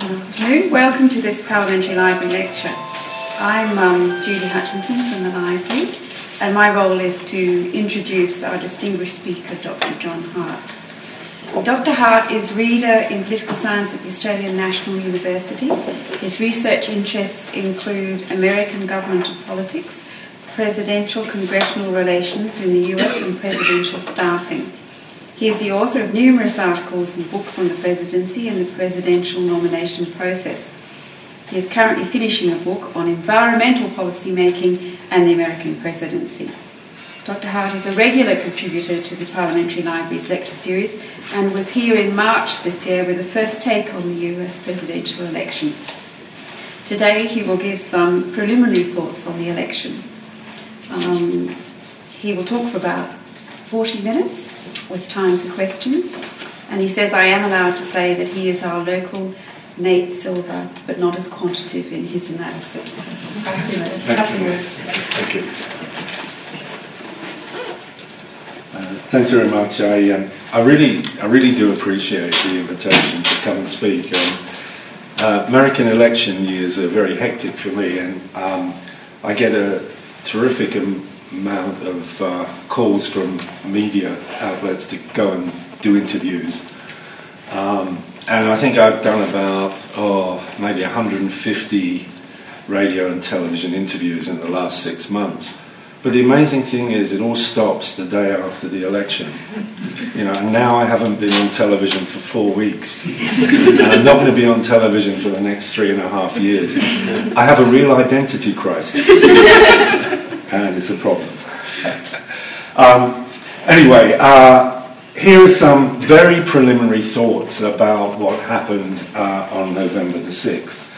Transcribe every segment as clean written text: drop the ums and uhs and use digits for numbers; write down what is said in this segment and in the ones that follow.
Good afternoon. Welcome to this Parliamentary Library lecture. I'm Judy Hutchinson from the Library, and my role is to introduce our distinguished speaker, Dr. John Hart. Dr. Hart is Reader in Political Science at the Australian National University. His research interests include American government and politics, presidential congressional relations in the US, and presidential staffing. He is the author of numerous articles and books on the presidency and the presidential nomination process. He is currently finishing a book on environmental policy making and the American presidency. Dr. Hart is a regular contributor to the Parliamentary Library's lecture series and was here in March this year with the first take on the US presidential election. Today he will give some preliminary thoughts on the election. He will talk for about 40 minutes with time for questions, and he says I am allowed to say that he is our local Nate Silver, but not as quantitative in his analysis. Thank you. Thanks very much. I really do appreciate the invitation to come and speak. American election years are very hectic for me, and I get a terrific amount of calls from media outlets to go and do interviews. And I think I've done about maybe 150 radio and television interviews in the last 6 months. But the amazing thing is it all stops the day after the election. And now I haven't been on television for 4 weeks. And I'm not going to be on television for the next 3.5 years. I have a real identity crisis. And it's a problem. Anyway, here are some very preliminary thoughts about what happened on November the 6th.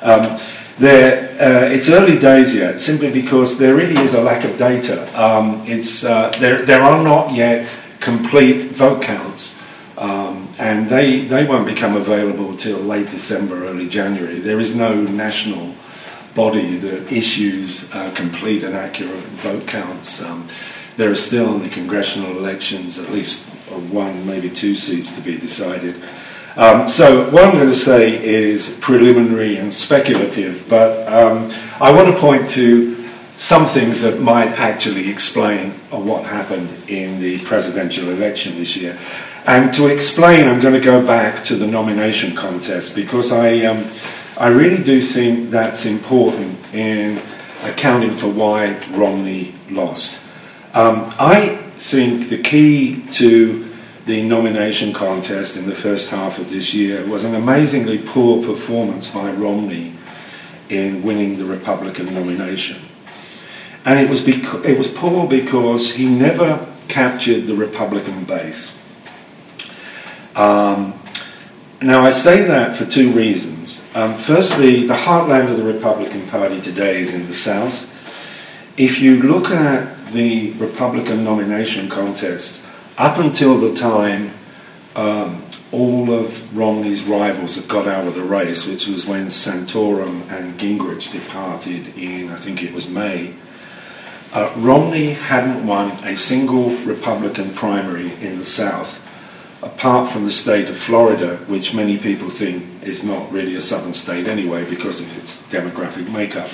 It's early days yet, simply because there really is a lack of data. There are not yet complete vote counts, and they won't become available till late December, early January. There is no national body that issues complete and accurate vote counts. There are still in the congressional elections at least 1, maybe 2 seats to be decided. So what I'm going to say is preliminary and speculative, but I want to point to some things that might actually explain what happened in the presidential election this year. And to explain, I'm going to go back to the nomination contest, because I really do think that's important in accounting for why Romney lost. I think the key to the nomination contest in the first half of this year was an amazingly poor performance by Romney in winning the Republican nomination. And it was poor because he never captured the Republican base. Now, I say that for 2 reasons. Firstly, the heartland of the Republican Party today is in the South. If you look at the Republican nomination contest, up until the time all of Romney's rivals had got out of the race, which was when Santorum and Gingrich departed in, I think it was May, Romney hadn't won a single Republican primary in the South, apart from the state of Florida, which many people think is not really a southern state anyway because of its demographic makeup.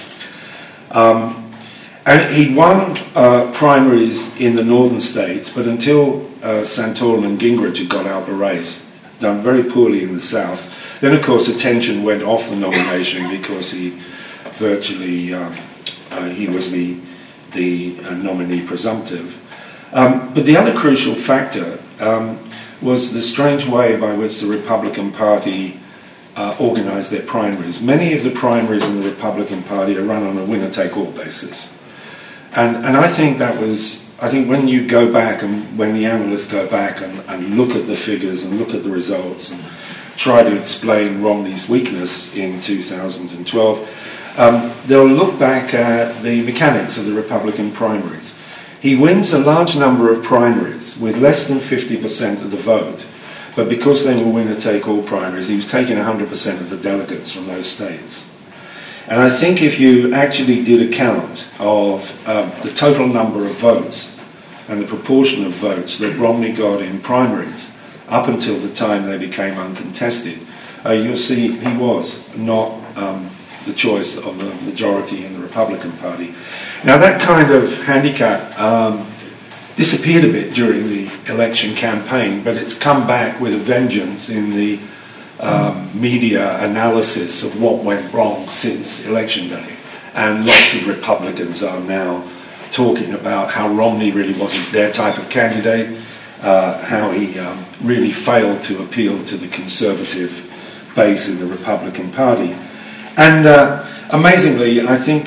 And he won primaries in the northern states, but until Santorum and Gingrich had got out of the race, done very poorly in the South. Then, of course, attention went off the nomination because he virtually he was the nominee presumptive. But the other crucial factor was the strange way by which the Republican Party organised their primaries. Many of the primaries in the Republican Party are run on a winner-take-all basis. And I think when you go back and when the analysts go back and look at the figures and look at the results and try to explain Romney's weakness in 2012, they'll look back at the mechanics of the Republican primaries. He wins a large number of primaries with less than 50% of the vote, but because they were winner-take-all primaries, he was taking 100% of the delegates from those states. And I think if you actually did a count of the total number of votes and the proportion of votes that Romney got in primaries up until the time they became uncontested, you'll see he was not the choice of the majority in the Republican Party. Now that kind of handicap disappeared a bit during the election campaign, but it's come back with a vengeance in the media analysis of what went wrong since election day. And lots of Republicans are now talking about how Romney really wasn't their type of candidate, how he really failed to appeal to the conservative base in the Republican Party. And amazingly, I think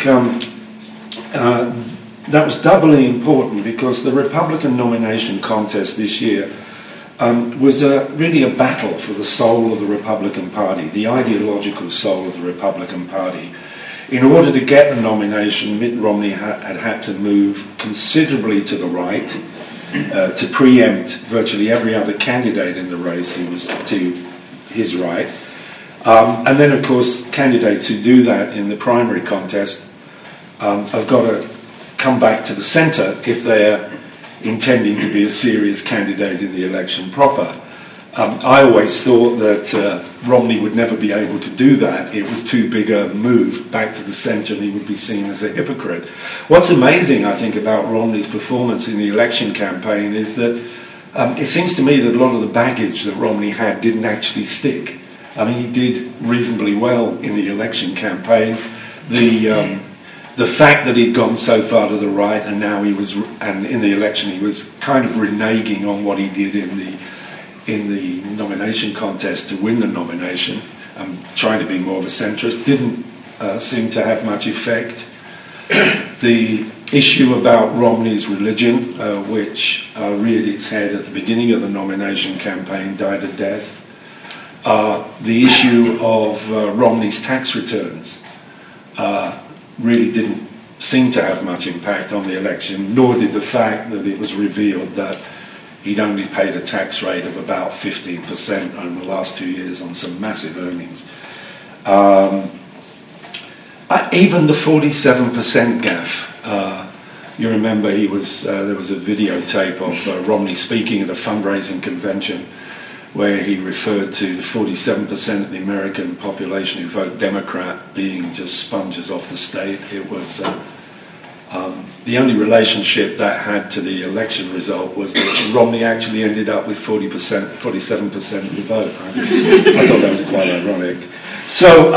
that was doubly important because the Republican nomination contest this year was really a battle for the soul of the Republican Party, the ideological soul of the Republican Party. In order to get the nomination, Mitt Romney had to move considerably to the right to preempt virtually every other candidate in the race. He was to his right. And then, of course, candidates who do that in the primary contest have got to come back to the centre if they're intending to be a serious candidate in the election proper. I always thought that Romney would never be able to do that. It was too big a move back to the centre and he would be seen as a hypocrite. What's amazing, I think, about Romney's performance in the election campaign is that it seems to me that a lot of the baggage that Romney had didn't actually stick. I mean, he did reasonably well in the election campaign. The fact that he'd gone so far to the right and now and in the election he was kind of reneging on what he did in the nomination contest to win the nomination, trying to be more of a centrist, didn't seem to have much effect. The issue about Romney's religion, which reared its head at the beginning of the nomination campaign, died a death. The issue of Romney's tax returns really didn't seem to have much impact on the election, nor did the fact that it was revealed that he'd only paid a tax rate of about 15% over the last 2 years on some massive earnings. Even the 47% gaffe. You remember there was a videotape of Romney speaking at a fundraising convention where he referred to the 47% of the American population who vote Democrat being just sponges off the state. It was the only relationship that had to the election result was that Romney actually ended up with 47% of the vote. I thought that was quite ironic. So,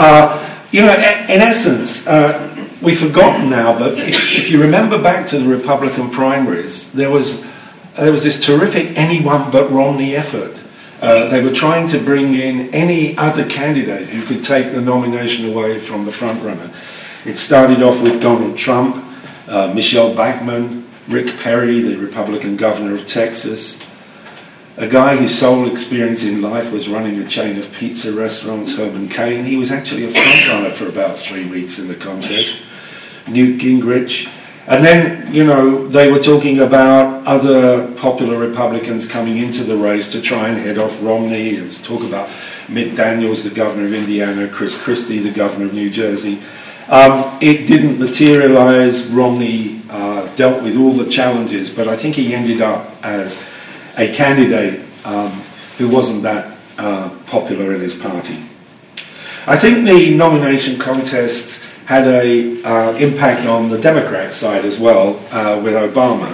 in essence, we've forgotten now, but if you remember back to the Republican primaries, there was this terrific anyone but Romney effort. They were trying to bring in any other candidate who could take the nomination away from the frontrunner. It started off with Donald Trump, Michelle Bachmann, Rick Perry, the Republican governor of Texas, a guy whose sole experience in life was running a chain of pizza restaurants, Herman Cain. He was actually a frontrunner for about 3 weeks in the contest. Newt Gingrich. And then, they were talking about other popular Republicans coming into the race to try and head off Romney. There was talk about Mitt Daniels, the governor of Indiana, Chris Christie, the governor of New Jersey. It didn't materialize. Romney dealt with all the challenges, but I think he ended up as a candidate who wasn't that popular in his party. I think the nomination contests had an impact on the Democrat side as well with Obama.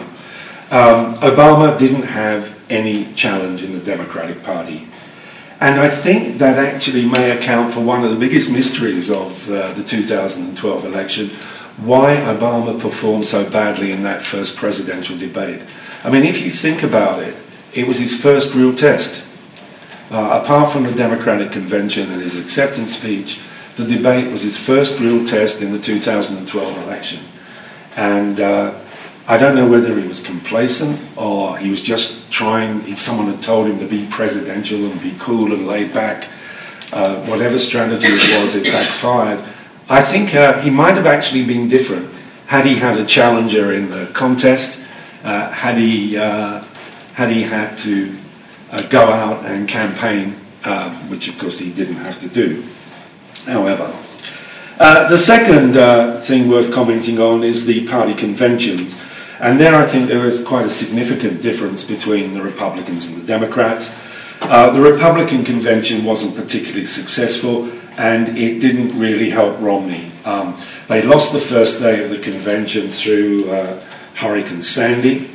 Obama didn't have any challenge in the Democratic Party. And I think that actually may account for one of the biggest mysteries of the 2012 election, why Obama performed so badly in that first presidential debate. I mean, if you think about it, it was his first real test. Apart from the Democratic convention and his acceptance speech, the debate was his first real test in the 2012 election. And I don't know whether he was complacent or he was just someone had told him to be presidential and be cool and laid back. Whatever strategy it was, it backfired. I think he might have actually been different had he had a challenger in the contest, had he had to go out and campaign, which of course he didn't have to do. However, the second thing worth commenting on is the party conventions. And there I think there is quite a significant difference between the Republicans and the Democrats. The Republican convention wasn't particularly successful, and it didn't really help Romney. They lost the first day of the convention through Hurricane Sandy.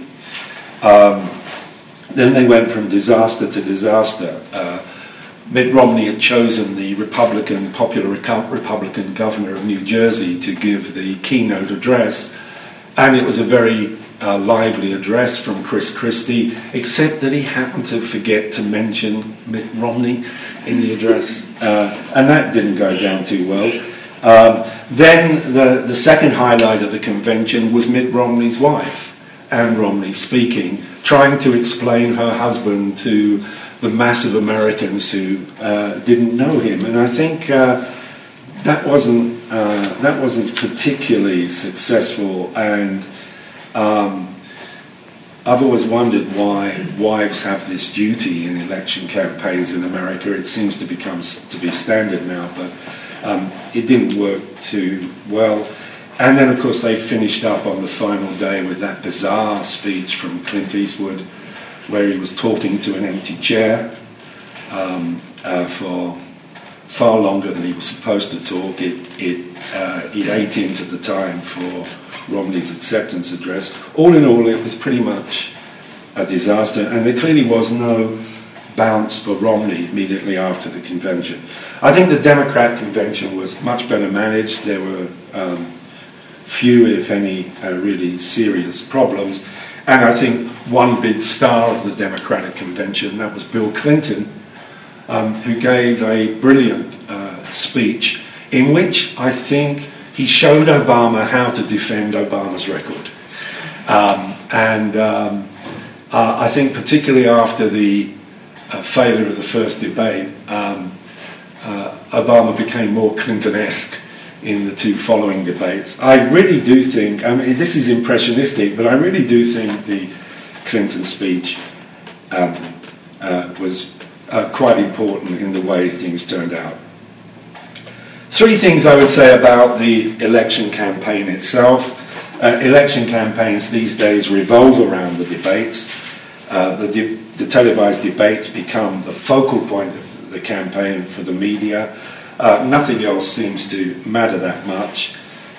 Then they went from disaster to disaster. Mitt Romney had chosen the popular Republican governor of New Jersey to give the keynote address, and it was a very lively address from Chris Christie, except that he happened to forget to mention Mitt Romney in the address, and that didn't go down too well. Then the second highlight of the convention was Mitt Romney's wife, Ann Romney, speaking, trying to explain her husband to the mass of Americans who didn't know him, and I think that wasn't particularly successful. And I've always wondered why wives have this duty in election campaigns in America. It seems to be standard now, but it didn't work too well. And then, of course, they finished up on the final day with that bizarre speech from Clint Eastwood, where he was talking to an empty chair for far longer than he was supposed to talk. It ate into the time for Romney's acceptance address. All in all, it was pretty much a disaster, and there clearly was no bounce for Romney immediately after the convention. I think the Democrat convention was much better managed. There were few, if any, really serious problems. And I think one big star of the Democratic convention, that was Bill Clinton, who gave a brilliant speech in which I think he showed Obama how to defend Obama's record. I think particularly after the failure of the first debate, Obama became more Clinton-esque in the two following debates. I really do think, I mean, this is impressionistic, but I really do think the Clinton speech was quite important in the way things turned out. Three things I would say about the election campaign itself. Election campaigns these days revolve around the debates. The televised debates become the focal point of the campaign for the media. Nothing else seems to matter that much.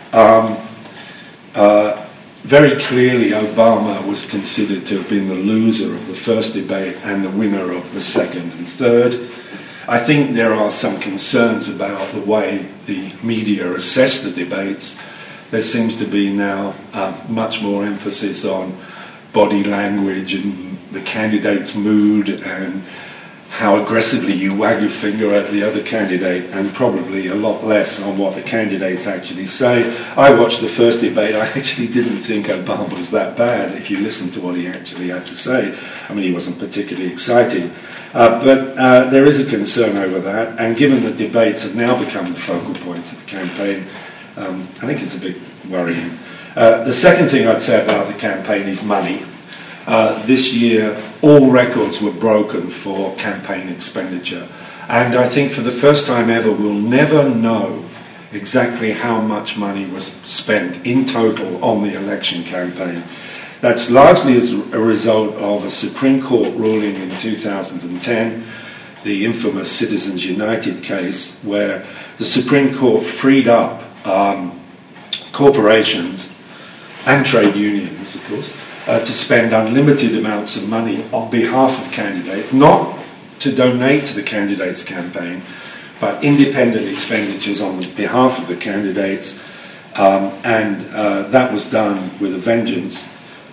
Very clearly, Obama was considered to have been the loser of the first debate and the winner of the second and third. I think there are some concerns about the way the media assess the debates. There seems to be now much more emphasis on body language and the candidate's mood and how aggressively you wag your finger at the other candidate, and probably a lot less on what the candidates actually say. I watched the first debate. I actually didn't think Obama was that bad if you listen to what he actually had to say. I mean, he wasn't particularly exciting. But there is a concern over that, and given that debates have now become the focal points of the campaign, I think it's a bit worrying. The second thing I'd say about the campaign is money. This year, all records were broken for campaign expenditure. And I think for the first time ever, we'll never know exactly how much money was spent in total on the election campaign. That's largely as a result of a Supreme Court ruling in 2010, the infamous Citizens United case, where the Supreme Court freed up corporations and trade unions, of course, to spend unlimited amounts of money on behalf of candidates, not to donate to the candidates' campaign, but independent expenditures on behalf of the candidates, and that was done with a vengeance.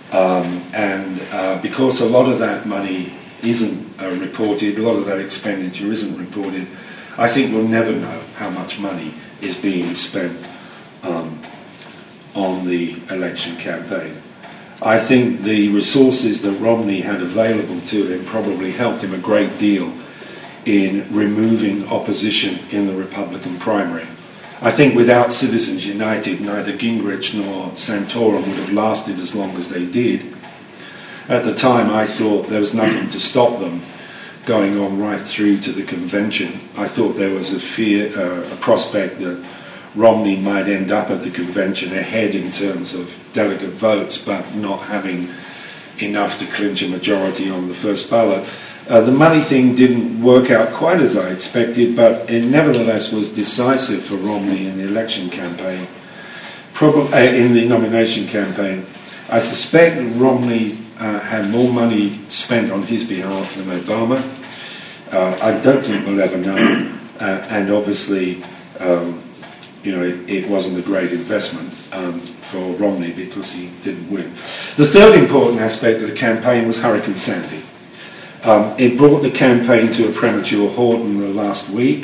Because a lot of that money isn't reported, a lot of that expenditure isn't reported, I think we'll never know how much money is being spent on the election campaign. I think the resources that Romney had available to him probably helped him a great deal in removing opposition in the Republican primary. I think without Citizens United, neither Gingrich nor Santorum would have lasted as long as they did. At the time, I thought there was nothing to stop them going on right through to the convention. I thought there was a prospect that Romney might end up at the convention ahead in terms of delegate votes, but not having enough to clinch a majority on the first ballot. The money thing didn't work out quite as I expected, but it nevertheless was decisive for Romney in the election campaign, in the nomination campaign. I suspect Romney had more money spent on his behalf than Obama. I don't think we'll ever know, and obviously, it wasn't a great investment for Romney because he didn't win. The third important aspect of the campaign was Hurricane Sandy. It brought the campaign to a premature halt in the last week.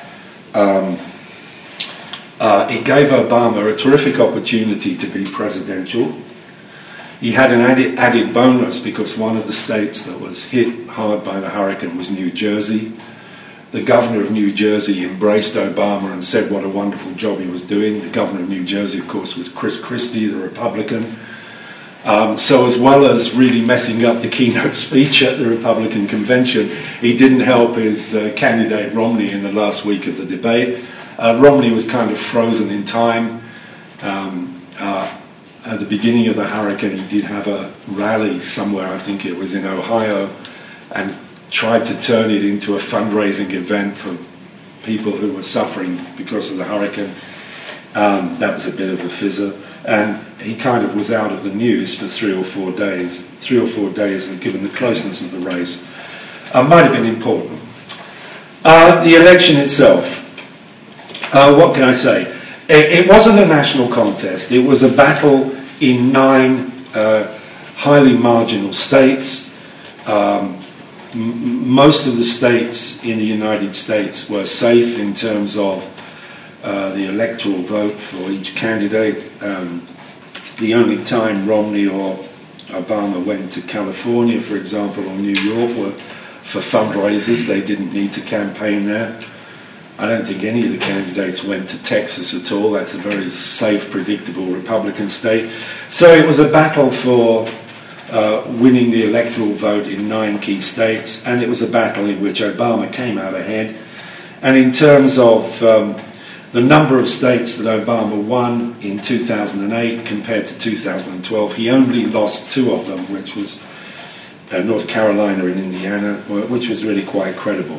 It gave Obama a terrific opportunity to be presidential. He had an added bonus because one of the states that was hit hard by the hurricane was New Jersey. The governor of New Jersey embraced Obama and said what a wonderful job he was doing. The governor of New Jersey, of course, was Chris Christie, the Republican. So as well as really messing up the keynote speech at the Republican convention, he didn't help his candidate Romney in the last week of the debate. Romney was kind of frozen in time. At the beginning of the hurricane, he did have a rally somewhere, I think it was in Ohio, and tried to turn it into a fundraising event for people who were suffering because of the hurricane. That was a bit of a fizzer. And he kind of was out of the news for 3 or 4 days. 3 or 4 days, and given the closeness of the race, might have been important. The election itself, what can I say? It wasn't a national contest. It was a battle in 9 highly marginal states. Most of the states in the United States were safe in terms of the electoral vote for each candidate. The only time Romney or Obama went to California, for example, or New York were for fundraisers. They didn't need to campaign there. I don't think any of the candidates went to Texas at all. That's a very safe, predictable Republican state. So it was a battle for winning the electoral vote in 9 key states, and it was a battle in which Obama came out ahead. And in terms of the number of states that Obama won in 2008 compared to 2012, he only lost 2 of them, which was North Carolina and Indiana, which was really quite credible.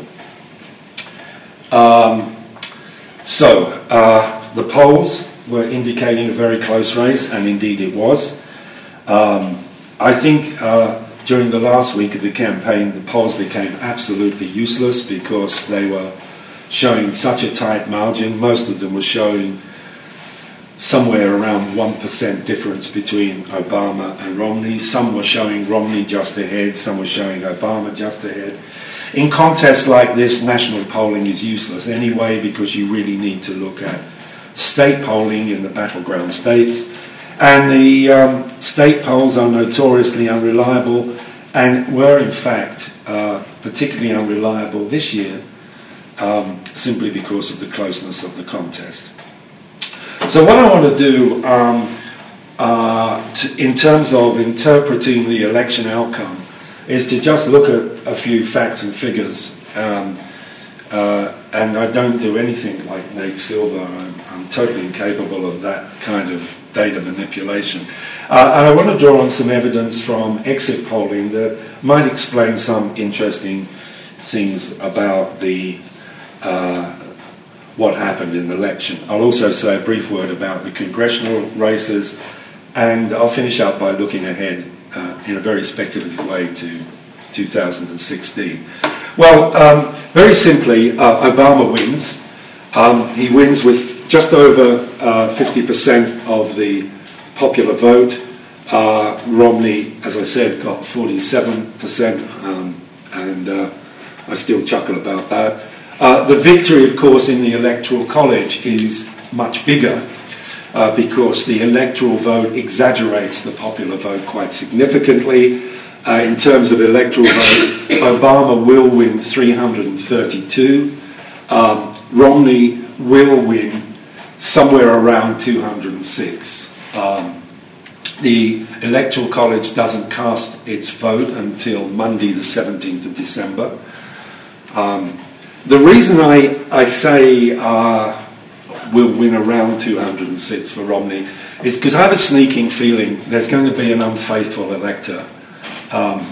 The polls were indicating a very close race, and indeed it was. I think during the last week of the campaign, the polls became absolutely useless because they were showing such a tight margin. Most of them were showing somewhere around 1% difference between Obama and Romney. Some were showing Romney just ahead, some were showing Obama just ahead. In contests like this, national polling is useless anyway because you really need to look at state polling in the battleground states. And the state polls are notoriously unreliable and were in fact particularly unreliable this year simply because of the closeness of the contest. So what I want to do in terms of interpreting the election outcome is to just look at a few facts and figures. And I don't do anything like Nate Silver. I'm totally incapable of that kind of data manipulation. And I want to draw on some evidence from exit polling that might explain some interesting things about the what happened in the election. I'll also say a brief word about the congressional races, and I'll finish up by looking ahead in a very speculative way to 2016. Well, very simply, Obama wins. He wins with just over 50% of the popular vote. Romney, as I said, got 47%, and I still chuckle about that. The victory, of course, in the Electoral College is much bigger because the electoral vote exaggerates the popular vote quite significantly. In terms of electoral vote, Obama will win 332. Romney will win somewhere around 206. The Electoral College doesn't cast its vote until Monday the 17th of December. The reason I say we'll win around 206 for Romney is because I have a sneaking feeling there's going to be an unfaithful elector.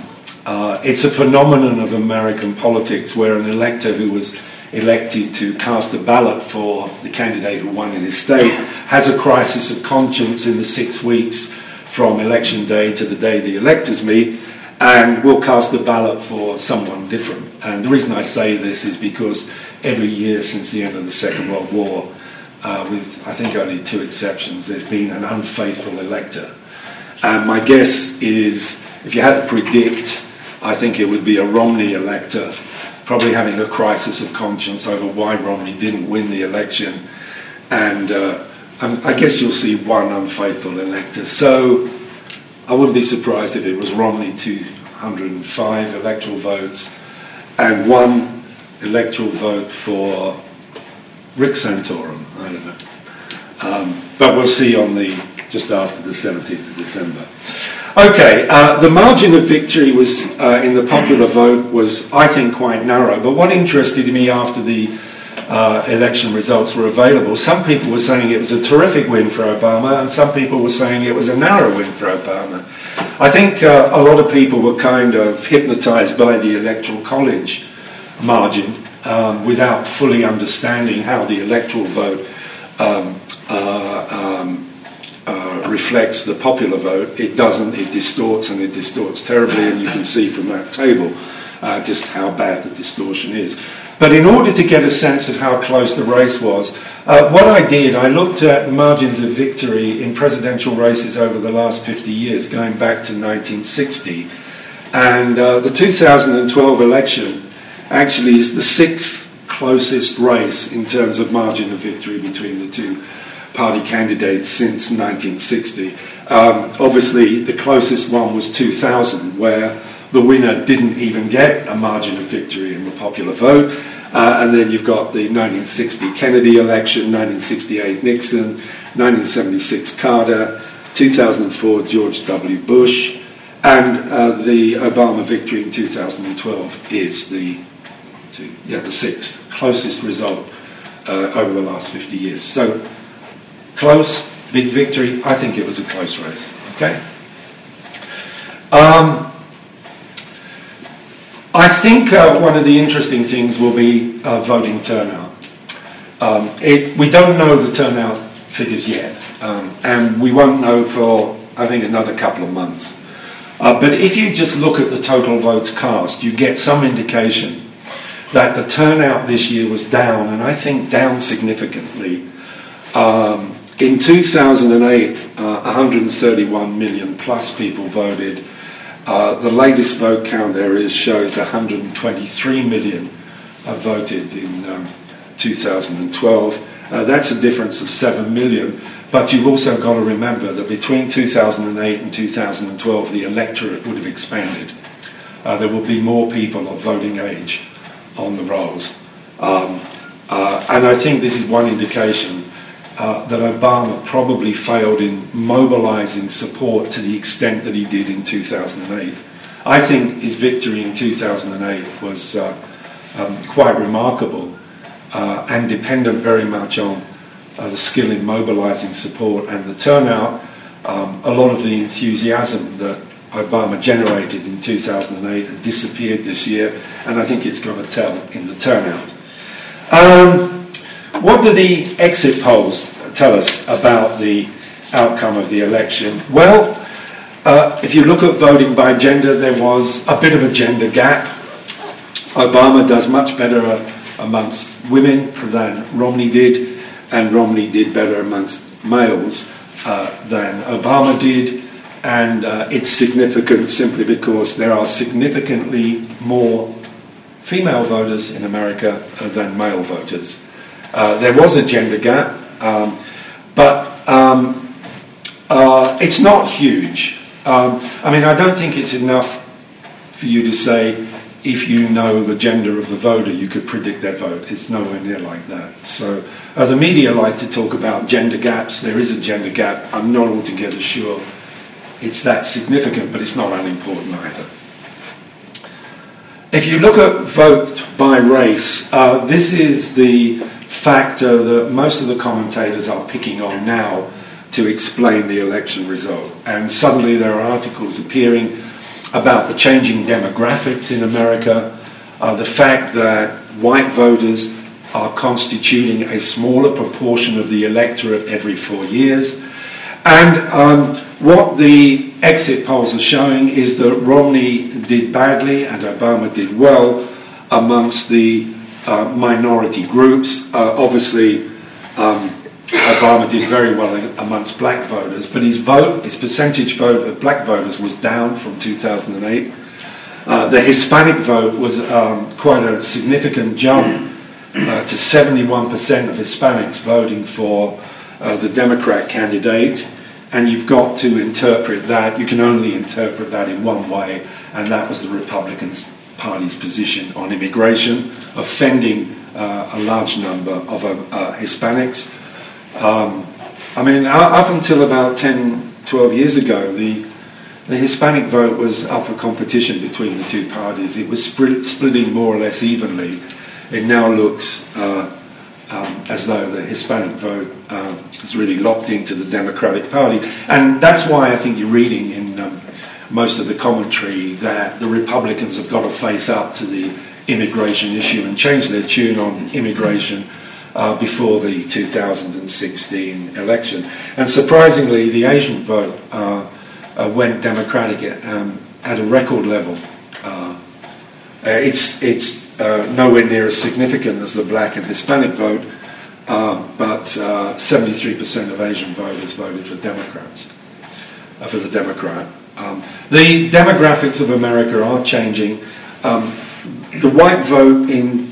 It's a phenomenon of American politics where an elector who was elected to cast a ballot for the candidate who won in his state has a crisis of conscience in the 6 weeks from election day to the day the electors meet, and will cast a ballot for someone different. And the reason I say this is because every year since the end of the Second World War, with I think only 2 exceptions, there's been an unfaithful elector. And my guess is, if you had to predict, I think it would be a Romney elector, probably having a crisis of conscience over why Romney didn't win the election. And I guess you'll see one unfaithful elector. So I wouldn't be surprised if it was Romney 205 electoral votes and 1 electoral vote for Rick Santorum. I don't know. But we'll see just after the 17th of December. Okay, the margin of victory was in the popular vote was, I think, quite narrow. But what interested me after the election results were available, some people were saying it was a terrific win for Obama, and some people were saying it was a narrow win for Obama. I think a lot of people were kind of hypnotised by the Electoral College margin without fully understanding how the electoral vote reflects the popular vote. It doesn't. It distorts, and it distorts terribly, and you can see from that table just how bad the distortion is. But in order to get a sense of how close the race was, what I did, I looked at the margins of victory in presidential races over the last 50 years, going back to 1960. And the 2012 election actually is the 6th closest race in terms of margin of victory between the two party candidates since 1960. Obviously, the closest one was 2000, where the winner didn't even get a margin of victory in the popular vote. And then you've got the 1960 Kennedy election, 1968 Nixon, 1976 Carter, 2004 George W. Bush, and the Obama victory in 2012 is the 6th closest result over the last 50 years. So, close, big victory. I think it was a close race. Okay. I think one of the interesting things will be voting turnout. We don't know the turnout figures yet, and we won't know for, I think, another couple of months. But if you just look at the total votes cast, you get some indication that the turnout this year was down, and I think down significantly. In 2008, 131 million plus people voted. The latest vote count there shows 123 million voted in 2012. That's a difference of 7 million. But you've also got to remember that between 2008 and 2012, the electorate would have expanded. There will be more people of voting age on the rolls. And I think this is one indication that Obama probably failed in mobilising support to the extent that he did in 2008. I think his victory in 2008 was quite remarkable and dependent very much on the skill in mobilising support and the turnout. A lot of the enthusiasm that Obama generated in 2008 had disappeared this year, and I think it's going to tell in the turnout. What do the exit polls tell us about the outcome of the election? Well, if you look at voting by gender, there was a bit of a gender gap. Obama does much better amongst women than Romney did, and Romney did better amongst males than Obama did. And it's significant simply because there are significantly more female voters in America than male voters. There was a gender gap, but it's not huge. I mean, I don't think it's enough for you to say, if you know the gender of the voter, you could predict their vote. It's nowhere near like that. So the media like to talk about gender gaps. There is a gender gap. I'm not altogether sure it's that significant, but it's not unimportant either. If you look at vote by race, this is the factor that most of the commentators are picking on now to explain the election result. And suddenly there are articles appearing about the changing demographics in America, the fact that white voters are constituting a smaller proportion of the electorate every 4 years. And what the exit polls are showing is that Romney did badly and Obama did well amongst the minority groups. Obviously, Obama did very well amongst black voters, but his percentage vote of black voters was down from 2008. The Hispanic vote was quite a significant jump to 71% of Hispanics voting for the Democrat candidate, and you've got to interpret that. You can only interpret that in one way, and that was the Republican Party's position on immigration, offending a large number of Hispanics. I mean, up until about 10, 12 years ago, the Hispanic vote was up for competition between the two parties. It was splitting more or less evenly. It now looks as though the Hispanic vote is really locked into the Democratic Party. And that's why I think you're reading in most of the commentary that the Republicans have got to face up to the immigration issue and change their tune on immigration before the 2016 election. And surprisingly, the Asian vote went Democratic at a record level. It's nowhere near as significant as the black and Hispanic vote, but 73% of Asian voters voted for Democrats, for the Democrat. The demographics of America are changing. The white vote in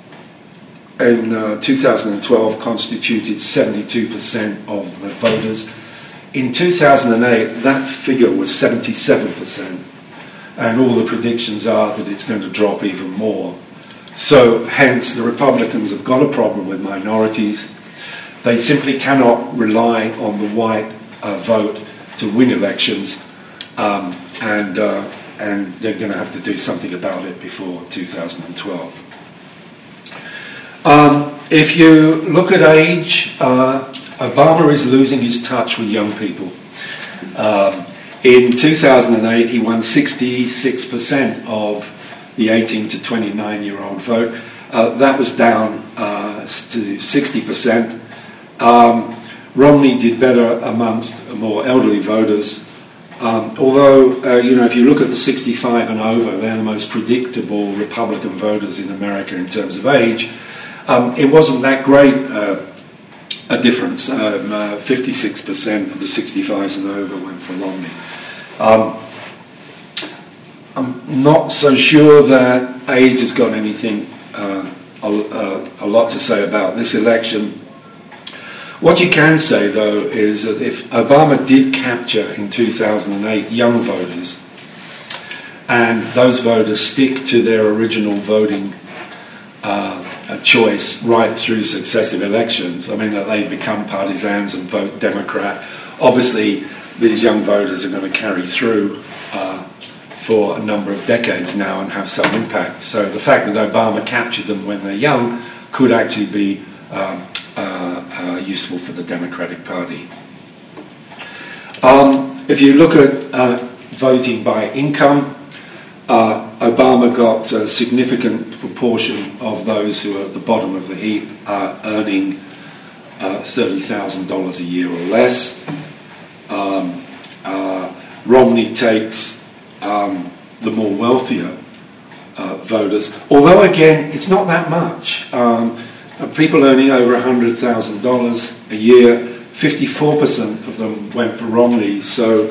2012 constituted 72% of the voters. In 2008, that figure was 77%, and all the predictions are that it's going to drop even more. So, hence, the Republicans have got a problem with minorities. They simply cannot rely on the white vote to win elections, and they're going to have to do something about it before 2012. If you look at age, Obama is losing his touch with young people. In 2008, he won 66% of the 18 to 29-year-old vote. That was down to 60%. Romney did better amongst more elderly voters. Although, if you look at the 65 and over, they're the most predictable Republican voters in America in terms of age. It wasn't that great a difference. 56% of the 65s and over went for Romney. I'm not so sure that age has got anything, a lot to say about this election. What you can say, though, is that if Obama did capture in 2008 young voters, and those voters stick to their original voting choice right through successive elections, I mean, that they become partisans and vote Democrat, obviously these young voters are going to carry through for a number of decades now and have some impact. So the fact that Obama captured them when they're young could actually be useful for the Democratic Party. If you look at voting by income, Obama got a significant proportion of those who are at the bottom of the heap earning $30,000 a year or less. Romney takes the more wealthier voters, although again it's not that much. People earning over $100,000 a year, 54% of them went for Romney, so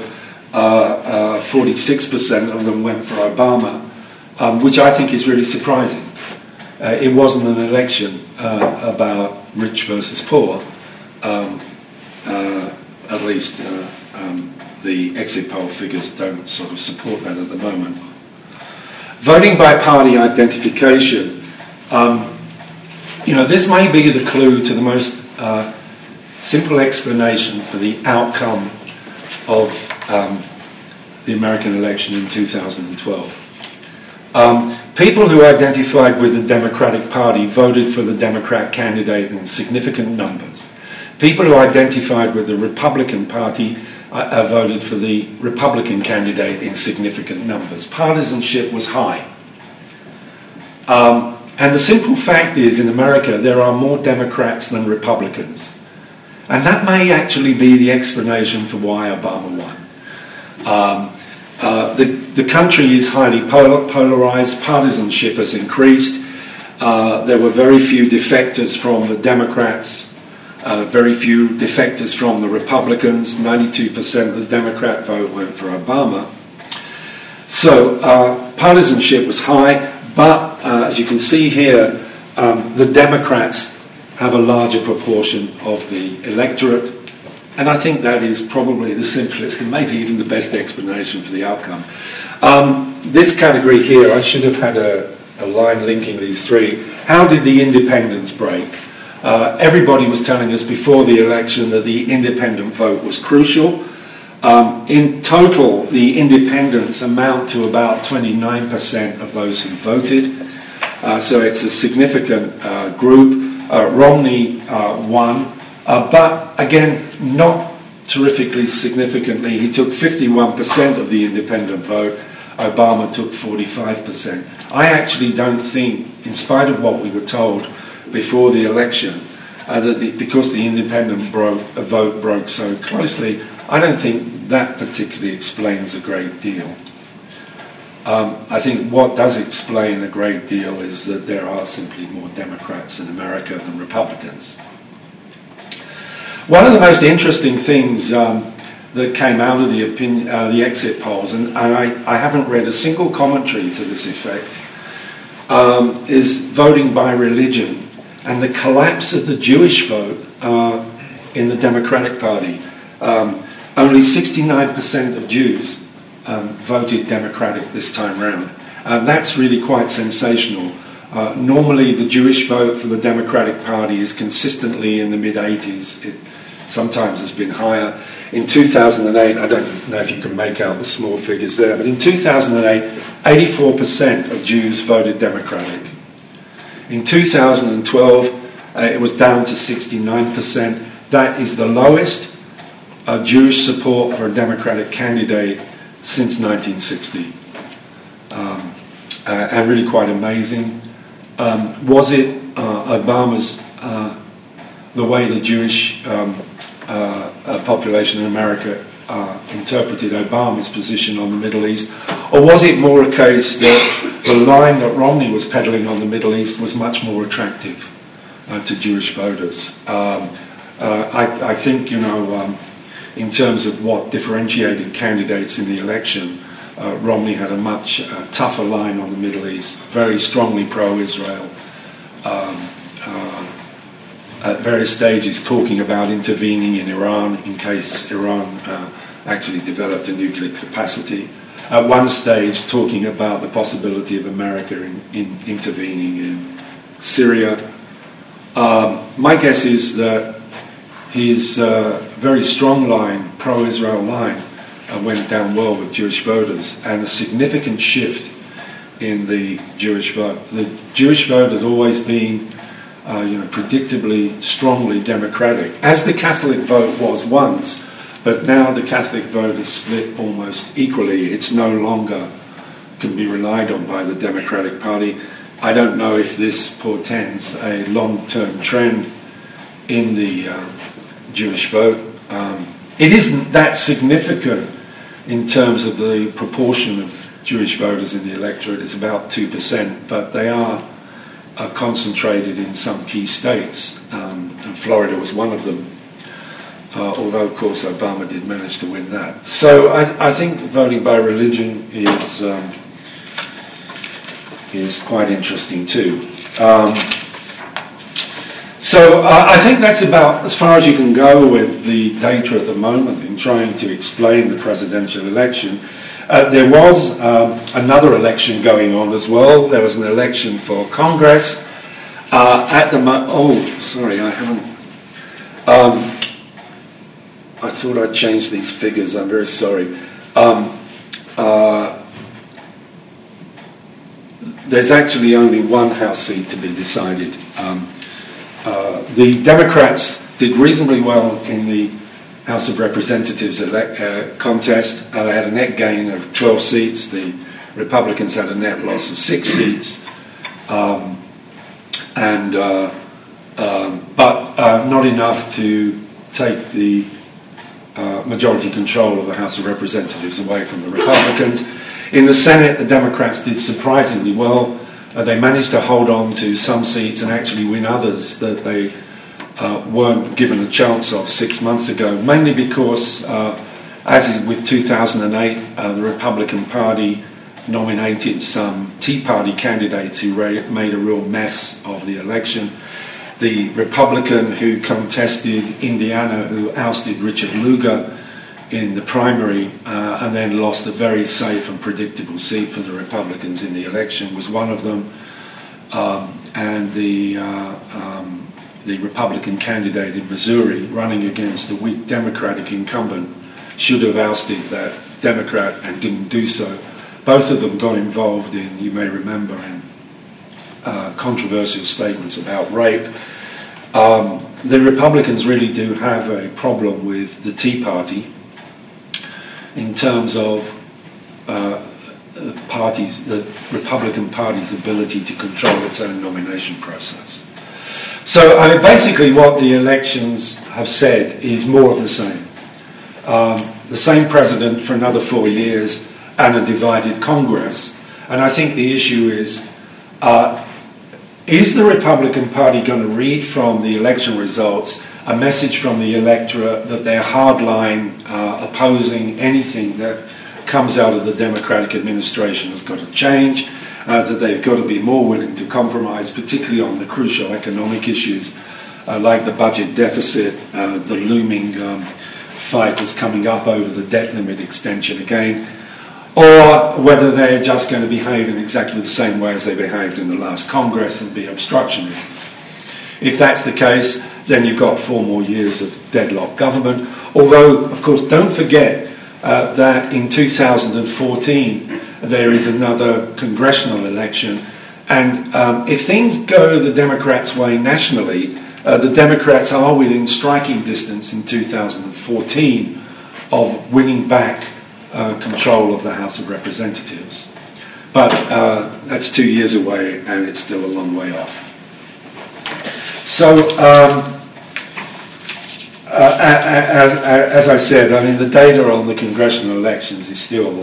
46% of them went for Obama, which I think is really surprising. It wasn't an election about rich versus poor, at least the exit poll figures don't sort of support that at the moment. Voting by party identification. This may be the clue to the most simple explanation for the outcome of the American election in 2012. People who identified with the Democratic Party voted for the Democrat candidate in significant numbers. People who identified with the Republican Party voted for the Republican candidate in significant numbers. Partisanship was high. And the simple fact is, in America, there are more Democrats than Republicans. And that may actually be the explanation for why Obama won. The country is highly polarized. Partisanship has increased. There were very few defectors from the Democrats, very few defectors from the Republicans. 92% of the Democrat vote went for Obama. So partisanship was high, but as you can see here, the Democrats have a larger proportion of the electorate. And I think that is probably the simplest and maybe even the best explanation for the outcome. This category here, I should have had a line linking these three. How did the independents break? Everybody was telling us before the election that the independent vote was crucial. In total, the independents amount to about 29% of those who voted. So it's a significant group. Romney won. But again, not terrifically significantly. He took 51% of the independent vote. Obama took 45%. I actually don't think, in spite of what we were told before the election, that because the independent vote broke so closely, I don't think that particularly explains a great deal. I think what does explain a great deal is that there are simply more Democrats in America than Republicans. One of the most interesting things that came out of the exit polls, and I haven't read a single commentary to this effect, is voting by religion and the collapse of the Jewish vote in the Democratic Party. Only 69% of Jews voted Democratic this time round. That's really quite sensational. Normally the Jewish vote for the Democratic Party is consistently in the mid-80s. It sometimes has been higher. In 2008, I don't know if you can make out the small figures there, but in 2008, 84% of Jews voted Democratic. In 2012, it was down to 69%. That is the lowest Jewish support for a Democratic candidate since 1960. And really quite amazing. Was it Obama's, the way the Jewish population in America interpreted Obama's position on the Middle East? Or was it more a case that the line that Romney was peddling on the Middle East was much more attractive to Jewish voters? I think, in terms of what differentiated candidates in the election, Romney had a much tougher line on the Middle East, very strongly pro-Israel, at various stages talking about intervening in Iran in case Iran actually developed a nuclear capacity. At one stage talking about the possibility of America in intervening in Syria. My guess is that his very strong line, pro-Israel line, went down well with Jewish voters, and a significant shift in the Jewish vote. The Jewish vote has always been, predictably, strongly democratic, as the Catholic vote was once, but now the Catholic vote is split almost equally. It's no longer can be relied on by the Democratic Party. I don't know if this portends a long-term trend in the Jewish vote. It isn't that significant in terms of the proportion of Jewish voters in the electorate. It's about 2%, but they are concentrated in some key states, and Florida was one of them, although of course Obama did manage to win that. So I think voting by religion is quite interesting too. So I think that's about as far as you can go with the data at the moment in trying to explain the presidential election. There was another election going on as well. There was an election for Congress. I haven't. I thought I'd changed these figures. I'm very sorry. There's actually only one House seat to be decided. The Democrats did reasonably well in the House of Representatives contest. They had a net gain of 12 seats. The Republicans had a net loss of 6 seats. But not enough to take the majority control of the House of Representatives away from the Republicans. In the Senate, the Democrats did surprisingly well. They managed to hold on to some seats and actually win others that they weren't given a chance of 6 months ago, mainly because, as with 2008, the Republican Party nominated some Tea Party candidates who made a real mess of the election. The Republican who contested Indiana, who ousted Richard Lugar in the primary and then lost a very safe and predictable seat for the Republicans in the election, was one of them. And the Republican candidate in Missouri, running against the weak Democratic incumbent, should have ousted that Democrat and didn't do so. Both of them got involved in, you may remember, in controversial statements about rape. The Republicans really do have a problem with the Tea Party in terms of the Republican Party's ability to control its own nomination process. So basically what the elections have said is more of the same. The same president for another 4 years and a divided Congress. And I think the issue is the Republican Party going to read from the election results a message from the electorate that they're hardline opposing anything that comes out of the Democratic administration has got to change, that they've got to be more willing to compromise, particularly on the crucial economic issues like the budget deficit, the looming fight that's coming up over the debt limit extension again, or whether they're just going to behave in exactly the same way as they behaved in the last Congress and be obstructionist. If that's the case, then you've got 4 more years of deadlock government. Although, of course, don't forget that in 2014 there is another congressional election, and if things go the Democrats' way nationally, the Democrats are within striking distance in 2014 of winning back control of the House of Representatives. But that's 2 years away and it's still a long way off. So, as I said, I mean, the data on the congressional elections is still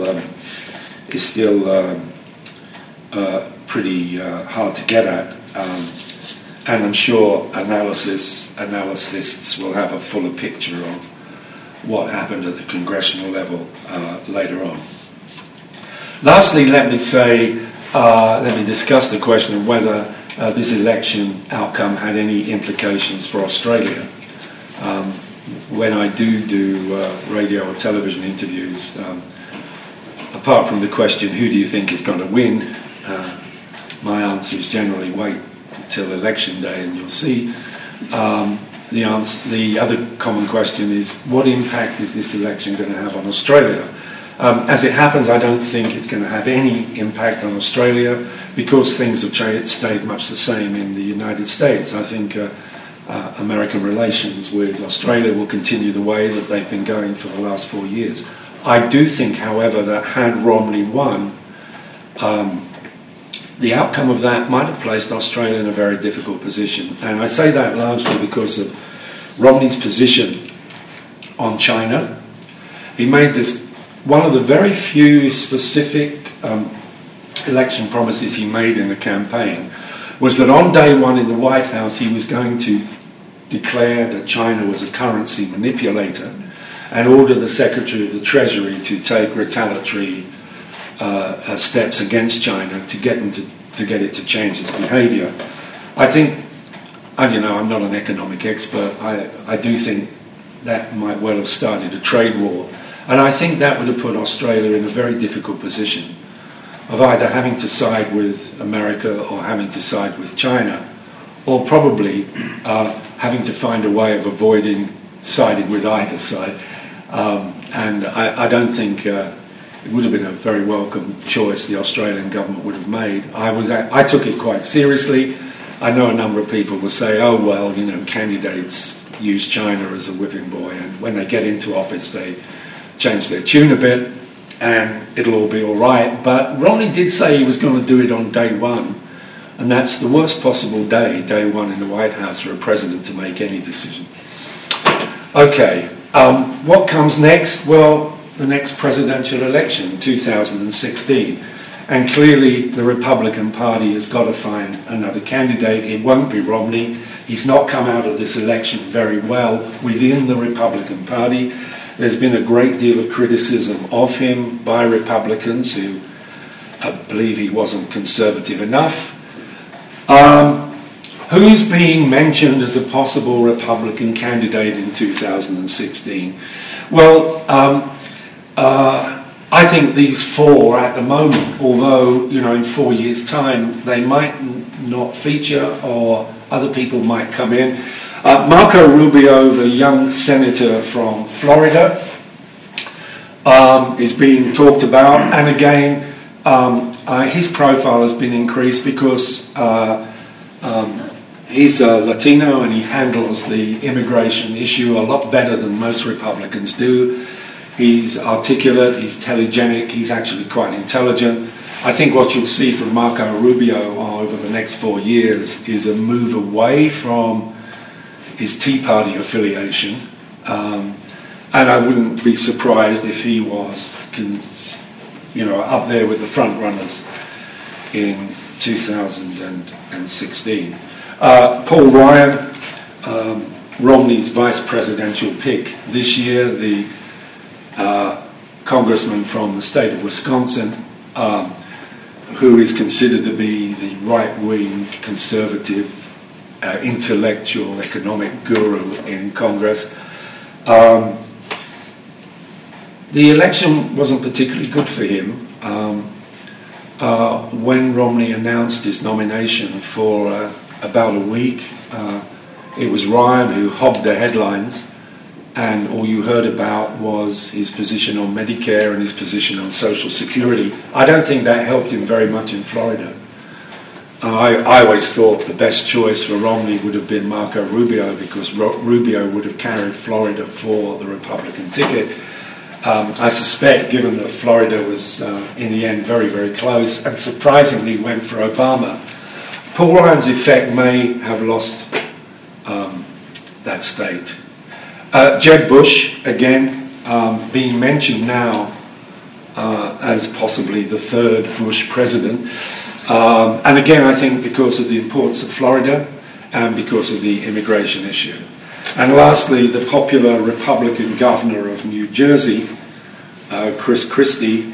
pretty hard to get at. And I'm sure analysts will have a fuller picture of what happened at the congressional level later on. Lastly, let me discuss the question of whether this election outcome had any implications for Australia. When I do radio or television interviews, apart from the question, who do you think is going to win, my answer is generally wait until election day and you'll see. The other common question is, what impact is this election going to have on Australia? As it happens, I don't think it's going to have any impact on Australia because things have stayed much the same in the United States. I think American relations with Australia will continue the way that they've been going for the last 4 years. I do think, however, that had Romney won, the outcome of that might have placed Australia in a very difficult position. And I say that largely because of Romney's position on China. He made this one of the very few specific election promises he made in the campaign, was that on day one in the White House he was going to declare that China was a currency manipulator and order the Secretary of the Treasury to take retaliatory steps against China to get it to change its behaviour. I think, I'm not an economic expert, I do think that might well have started a trade war. And I think that would have put Australia in a very difficult position of either having to side with America or having to side with China, or probably having to find a way of avoiding siding with either side. And I don't think it would have been a very welcome choice the Australian government would have made. I took it quite seriously. I know a number of people will say, oh, well, candidates use China as a whipping boy, and when they get into office they change their tune a bit and it'll all be all right. But Romney did say he was going to do it on day one, and that's the worst possible day one in the White House for a president to make any decision. Okay, what comes next? Well, the next presidential election, 2016. And clearly the Republican Party has got to find another candidate. It won't be Romney. He's not come out of this election very well within the Republican Party. There's been a great deal of criticism of him by Republicans who believe he wasn't conservative enough. Who's being mentioned as a possible Republican candidate in 2016? Well, I think these four at the moment, although, in 4 years' time they might not feature or other people might come in. Marco Rubio, the young senator from Florida, is being talked about, and again, his profile has been increased because he's a Latino and he handles the immigration issue a lot better than most Republicans do. He's articulate, he's telegenic, he's actually quite intelligent. I think what you'll see from Marco Rubio over the next 4 years is a move away from his Tea Party affiliation. And I wouldn't be surprised if he was, up there with the front runners in 2016. Paul Ryan, Romney's vice presidential pick this year, the congressman from the state of Wisconsin, who is considered to be the right-wing, conservative, intellectual, economic guru in Congress. The election wasn't particularly good for him. When Romney announced his nomination for about a week, it was Ryan who hogged the headlines, and all you heard about was his position on Medicare and his position on Social Security. I don't think that helped him very much in Florida. I always thought the best choice for Romney would have been Marco Rubio, because Rubio would have carried Florida for the Republican ticket. I suspect, given that Florida was in the end very, very close and surprisingly went for Obama, Paul Ryan's effect may have lost that state. Jeb Bush, again, being mentioned now as possibly the third Bush president. And again, I think because of the importance of Florida and because of the immigration issue. And lastly, the popular Republican governor of New Jersey, Chris Christie,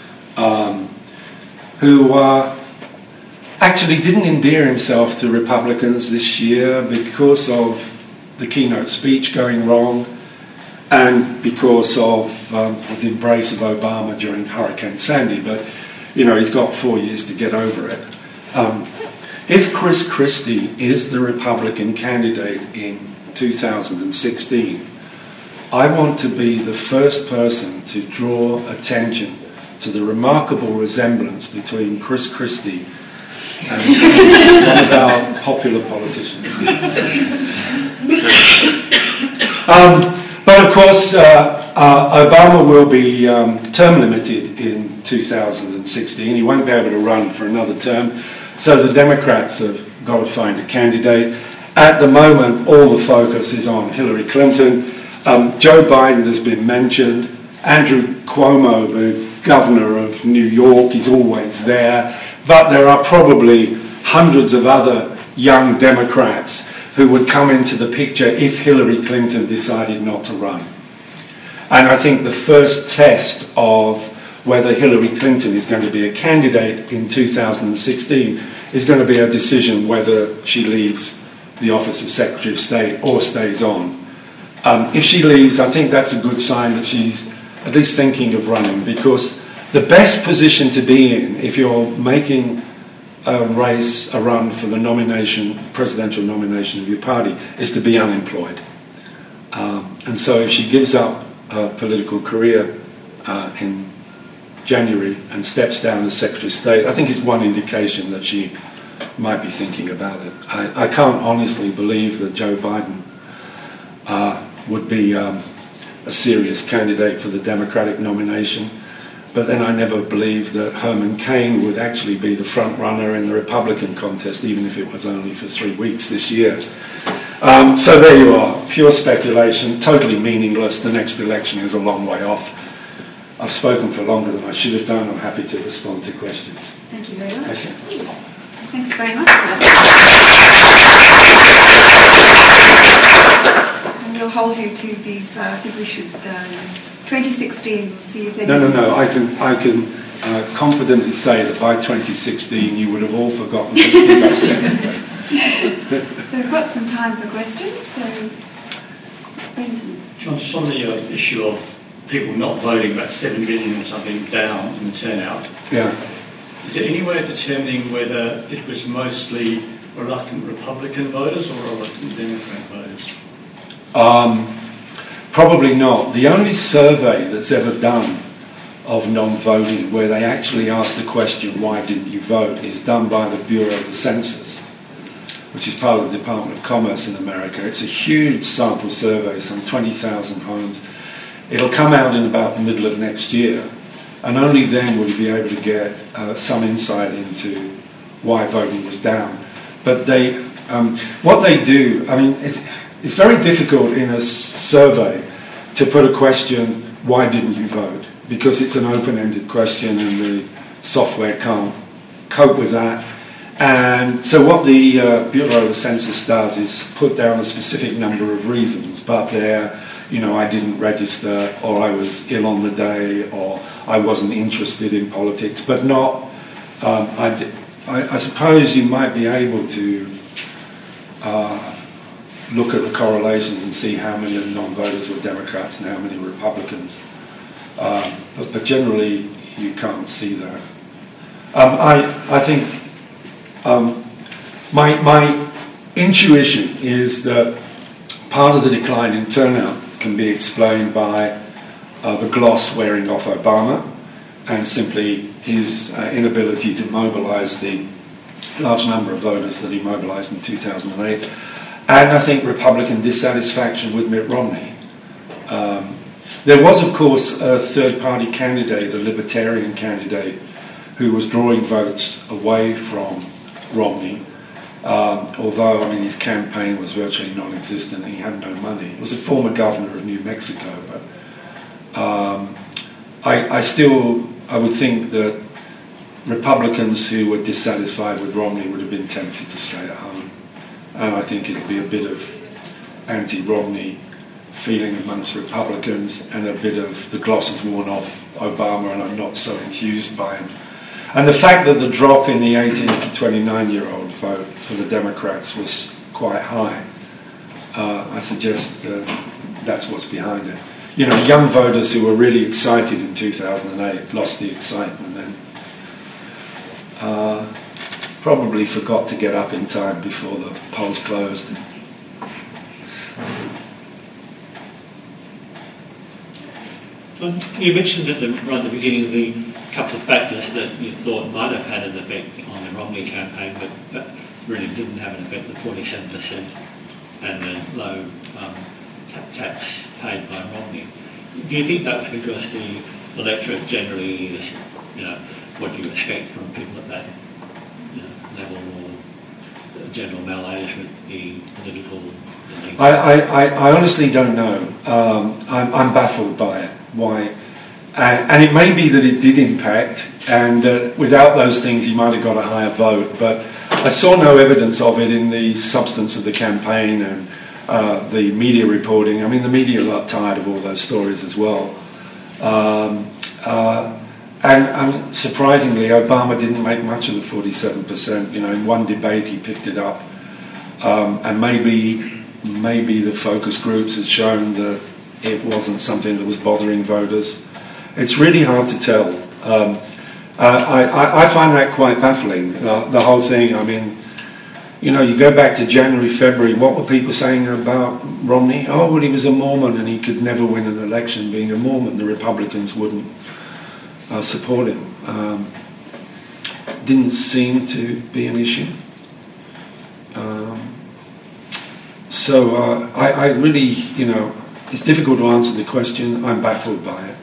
who actually didn't endear himself to Republicans this year because of the keynote speech going wrong and because of his embrace of Obama during Hurricane Sandy. But, he's got 4 years to get over it. If Chris Christie is the Republican candidate in 2016, I want to be the first person to draw attention to the remarkable resemblance between Chris Christie and one of our popular politicians. But of course, Obama will be term limited in 2016. He won't be able to run for another term. So the Democrats have got to find a candidate. At the moment, all the focus is on Hillary Clinton. Joe Biden has been mentioned. Andrew Cuomo, the governor of New York, is always there. But there are probably hundreds of other young Democrats who would come into the picture if Hillary Clinton decided not to run. And I think the first test of whether Hillary Clinton is going to be a candidate in 2016 is going to be a decision whether she leaves the office of Secretary of State or stays on. If she leaves, I think that's a good sign that she's at least thinking of running, because the best position to be in if you're making a run for the presidential nomination of your party, is to be unemployed. And so if she gives up her political career in January and steps down as Secretary of State, I think it's one indication that she might be thinking about it. I can't honestly believe that Joe Biden would be a serious candidate for the Democratic nomination. But then I never believed that Herman Cain would actually be the front runner in the Republican contest, even if it was only for 3 weeks this year. So there you are, pure speculation, totally meaningless. The next election is a long way off. I've spoken for longer than I should have done. I'm happy to respond to questions. Thank you very much. Okay. Thanks very much for that. And we'll hold you to these, I think we should, 2016, we'll see if anyone... No, I can confidently say that by 2016 you would have all forgotten everything I've said. So we've got some time for questions, so Brendan. John, just on the issue of people not voting, about 7 million or something down in the turnout. Yeah. Is there any way of determining whether it was mostly reluctant Republican voters or reluctant Democrat voters? Probably not. The only survey that's ever done of non-voting where they actually ask the question, why didn't you vote, is done by the Bureau of the Census, which is part of the Department of Commerce in America. It's a huge sample survey, some 20,000 homes. It'll come out in about the middle of next year, and only then will you be able to get some insight into why voting was down. But what they do, I mean, it's very difficult in a survey to put a question, why didn't you vote? Because it's an open-ended question and the software can't cope with that. And so what the Bureau of the Census does is put down a specific number of reasons, but they're, I didn't register, or I was ill on the day, or I wasn't interested in politics, but not, I suppose you might be able to look at the correlations and see how many of the non-voters were Democrats and how many were Republicans. But generally, you can't see that. I think my intuition is that part of the decline in turnout can be explained by the gloss wearing off Obama and simply his inability to mobilise the large number of voters that he mobilised in 2008. And I think Republican dissatisfaction with Mitt Romney. There was, of course, a third-party candidate, a libertarian candidate, who was drawing votes away from Romney, although, his campaign was virtually non-existent and he had no money. He was a former governor of New Mexico, but I would think that Republicans who were dissatisfied with Romney would have been tempted to stay at home. And I think it'll be a bit of anti-Romney feeling amongst Republicans and a bit of the gloss has worn off Obama and I'm not so enthused by him. And the fact that the drop in the 18 to 29-year-old vote for the Democrats was quite high, I suggest that's what's behind it. Young voters who were really excited in 2008 lost the excitement and probably forgot to get up in time before the polls closed. You mentioned right at the beginning of the couple of factors that you thought might have had an effect on the Romney campaign, but really didn't have an effect, the 47% and the low tax paid by Romney. Do you think that was because the electorate generally is, what do you expect from people at that level, or general malaise with the political elite? I honestly don't know. I'm baffled by it. Why? And it may be that it did impact, and without those things he might have got a higher vote, but I saw no evidence of it in the substance of the campaign and the media reporting. The media got tired of all those stories as well. And surprisingly, Obama didn't make much of the 47%. In one debate he picked it up, and maybe the focus groups had shown that it wasn't something that was bothering voters. It's really hard to tell. I find that quite baffling, the whole thing. You go back to January, February, what were people saying about Romney? Oh, well, he was a Mormon and he could never win an election being a Mormon. The Republicans wouldn't support him. Didn't seem to be an issue. So I really, it's difficult to answer the question. I'm baffled by it.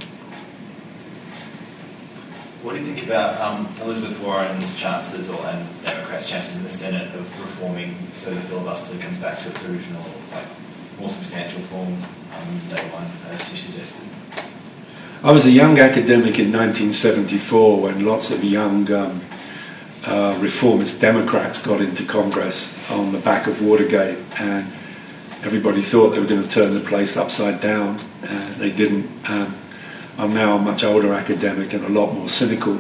What do you think about Elizabeth Warren's chances, and Democrats' chances in the Senate of reforming so the filibuster comes back to its original, more substantial form day one, as you suggested? I was a young academic in 1974 when lots of young reformist Democrats got into Congress on the back of Watergate, and everybody thought they were going to turn the place upside down. They didn't. I'm now a much older academic and a lot more cynical.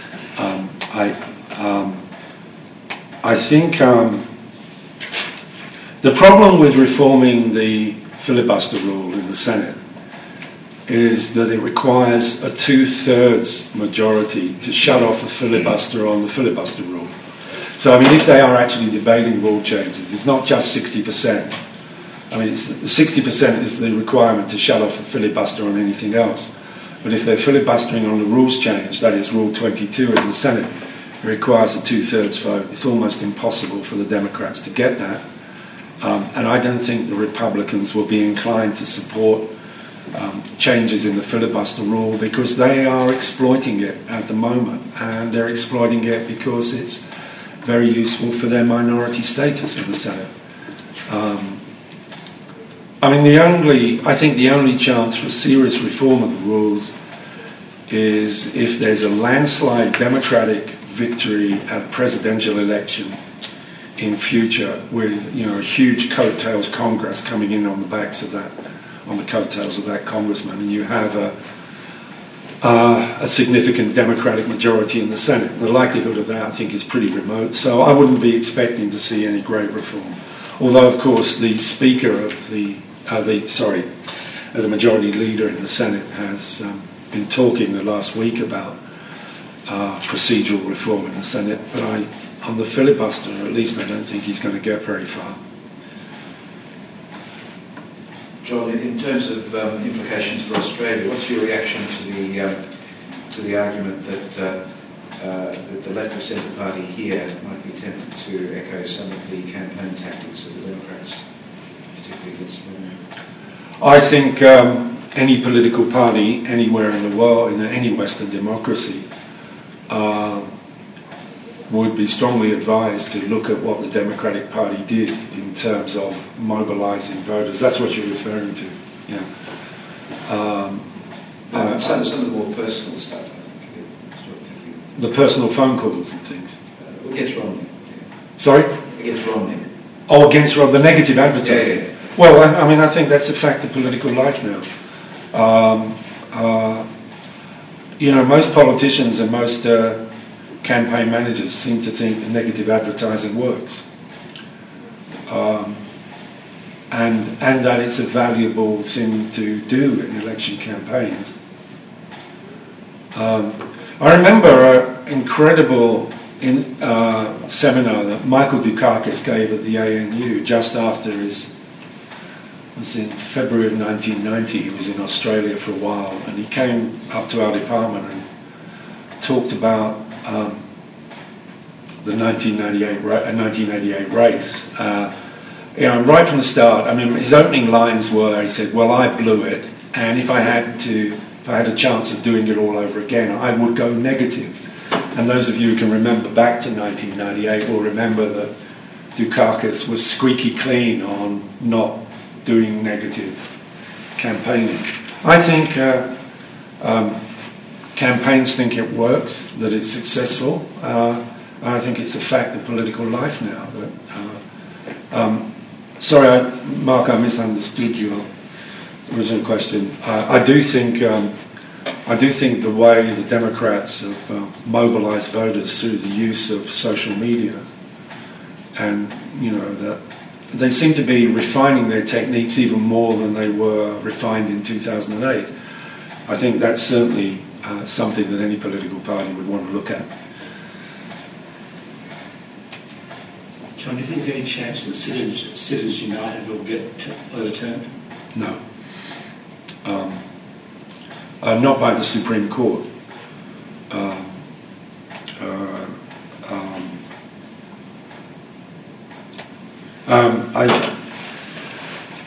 I think the problem with reforming the filibuster rule in the Senate is that it requires a 2/3 majority to shut off the filibuster on the filibuster rule. So, I mean, if they are actually debating rule changes, it's not just 60%. I mean, 60% is the requirement to shut off a filibuster on anything else. But if they're filibustering on the rules change, that is Rule 22 in the Senate, it requires a 2/3 vote. It's almost impossible for the Democrats to get that. And I don't think the Republicans will be inclined to support changes in the filibuster rule because they are exploiting it at the moment. And they're exploiting it because it's very useful for their minority status in the Senate. I think the only chance for serious reform of the rules is if there's a landslide Democratic victory at a presidential election in future with, a huge coattails Congress coming in on the backs of that, on the coattails of that congressman, and you have a significant Democratic majority in the Senate. The likelihood of that, I think, is pretty remote. So I wouldn't be expecting to see any great reform. Although, of course, the Speaker of the Majority Leader in the Senate has been talking the last week about procedural reform in the Senate, but on the filibuster, at least, I don't think he's going to get very far. John, in terms of implications for Australia, what's your reaction to the argument that the left of centre party here might be tempted to echo some of the campaign tactics of the Democrats, particularly against women? I think any political party anywhere in the world, in any Western democracy, would be strongly advised to look at what the Democratic Party did in terms of mobilising voters. That's what you're referring to. Yeah. Some of the more personal stuff, I think. The personal phone calls and things. Against Romney. Yeah. Sorry? Against Romney. Oh, against the negative advertising. Yeah. Well, I think that's a fact of political life now. Most politicians and most campaign managers seem to think that negative advertising works, and that it's a valuable thing to do in election campaigns. I remember an incredible seminar that Michael Dukakis gave at the ANU just after it was in February of 1990. He was in Australia for a while, and he came up to our department and talked about the 1988 race. Right from the start, his opening lines were, he said, "Well, I blew it, and if I had a chance of doing it all over again, I would go negative." And those of you who can remember back to 1998 will remember that Dukakis was squeaky clean on not doing negative campaigning. I think campaigns think it works, that it's successful. I think it's a fact of political life now. Sorry, Mark, I misunderstood your original question. I do think the way the Democrats have mobilised voters through the use of social media, and that they seem to be refining their techniques even more than they were refined in 2008. I think that's certainly something that any political party would want to look at. John, do you think there's any chance that Citizens United will get overturned? No. Not by the Supreme Court.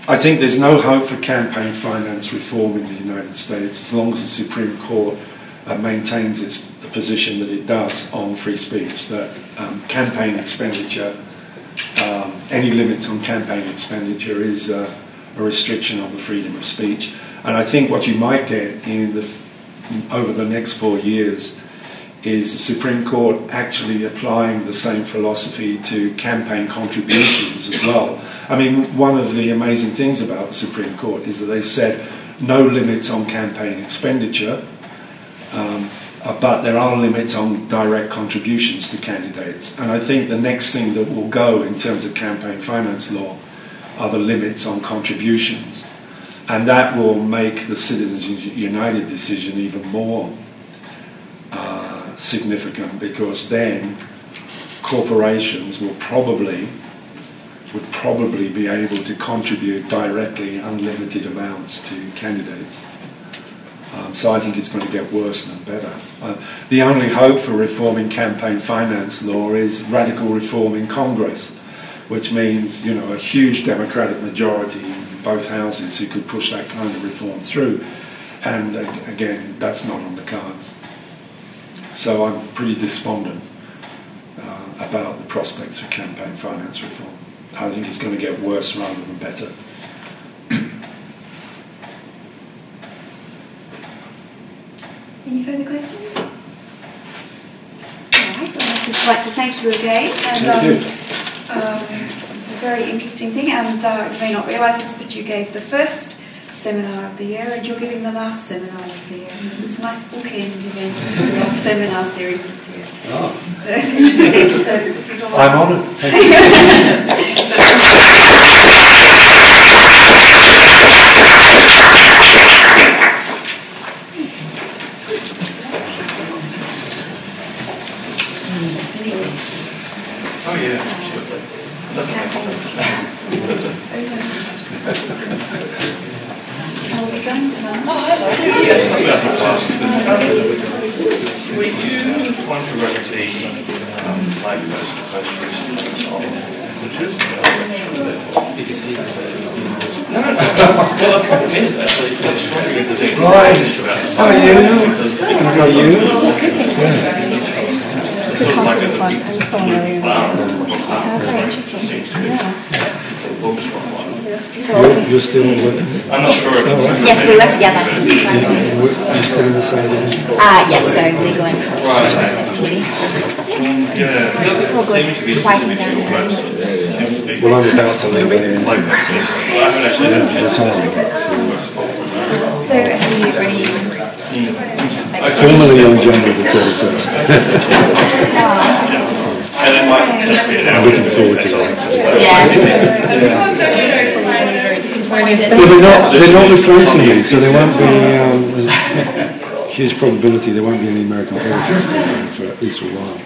I think there's no hope for campaign finance reform in the United States as long as the Supreme Court maintains the position that it does on free speech, that campaign expenditure, any limits on campaign expenditure is a restriction on the freedom of speech. And I think what you might get over the next 4 years is the Supreme Court actually applying the same philosophy to campaign contributions as well. I mean, one of the amazing things about the Supreme Court is that they've said no limits on campaign expenditure, but there are limits on direct contributions to candidates. And I think the next thing that will go in terms of campaign finance law are the limits on contributions. And that will make the Citizens United decision even more significant, because then corporations would probably be able to contribute directly unlimited amounts to candidates. So I think it's going to get worse than better. The only hope for reforming campaign finance law is radical reform in Congress, which means, you know, a huge Democratic majority in both houses who could push that kind of reform through. And again, that's not on the cards. So I'm pretty despondent about the prospects for campaign finance reform. I think it's going to get worse rather than better. Any further questions? All right, well, I'd just like to thank you again. And, thank you. It's a very interesting thing, and you may not realise this, but you gave the first seminar of the year and you're giving the last seminar of the year. So it's a nice bookend event for your seminar series this year. Oh. So I'm honoured. Thank you. Oh yeah, absolutely. That's Were you one to run the like post research on No. Well, the problem is actually, I was wondering if there's any How are you? How are you? Sort of like a That's very interesting. Yeah. You're still working? I'm not sure if it's... Yes, we work together. You still in the same? Yes, so legal and constitutional affairs committee. Yeah, it It's all doesn't good. seem to be Writing down. Well, I'm about to leave it. Well, I haven't actually had a chance So have you already... Formally on January the 31st. And it might just be an I'm looking forward to it. Well, they're not replacing me, so there won't be there's a huge probability there won't be any American politics still going for at least a while.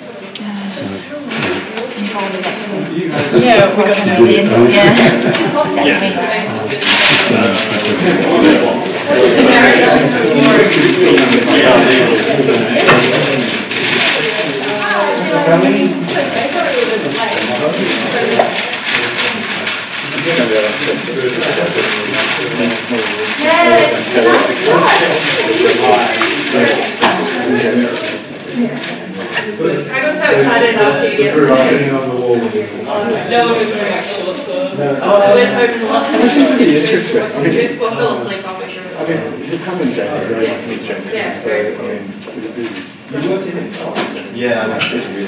Yeah, we're going to be I got so excited after yesterday. No one was very actual, so I went home and watched it. Well, fell asleep halfway through. I mean, you come in January, very much in January. Yeah, so, I mean, Yeah, I'm actually really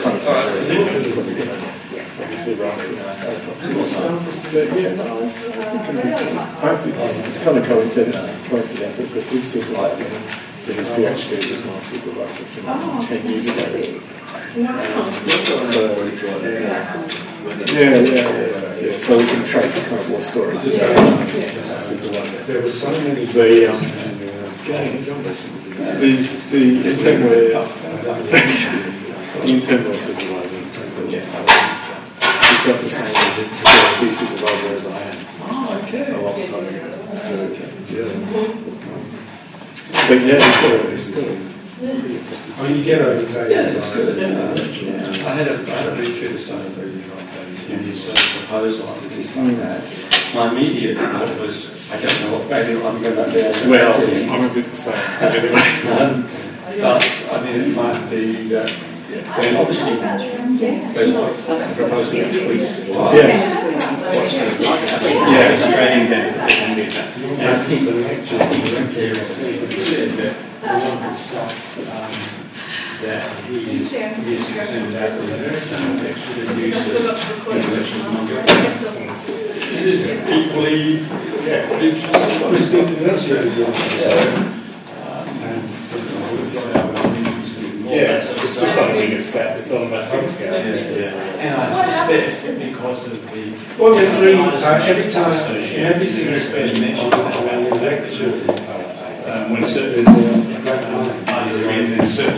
obviously rather but yeah, no, I think it's kind of coincidental because he's supervising his PhD was my supervisor from 10 years ago. So we can trade kind of more stories about supervisor. There were so many. The internal supervisor, he's got the same PhD supervisor as I am. Oh, okay. But yeah, it's good. Oh, you get over there. Yeah, it's good. I had a read through the stuff very proposal to this like that. My immediate thought was, I don't know what value I'm going to be able to Well, I'm a bit the same. Anyway. but I mean, it might be that. Then obviously, there's a proposal next week. Yeah, it's training then. I think the lecture said that a lot of the stuff that he is concerned about the extra use of intellectual This is equally it's just something big scale. It's all about big scale. And I suspect because of the... Well, every time, every single speech mentions that about the fact that when certain parties are in certain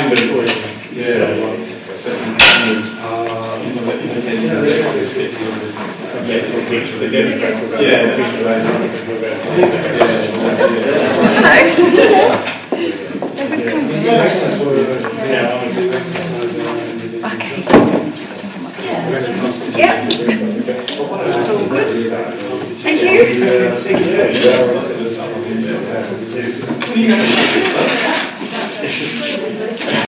Yeah. All good. Thank you.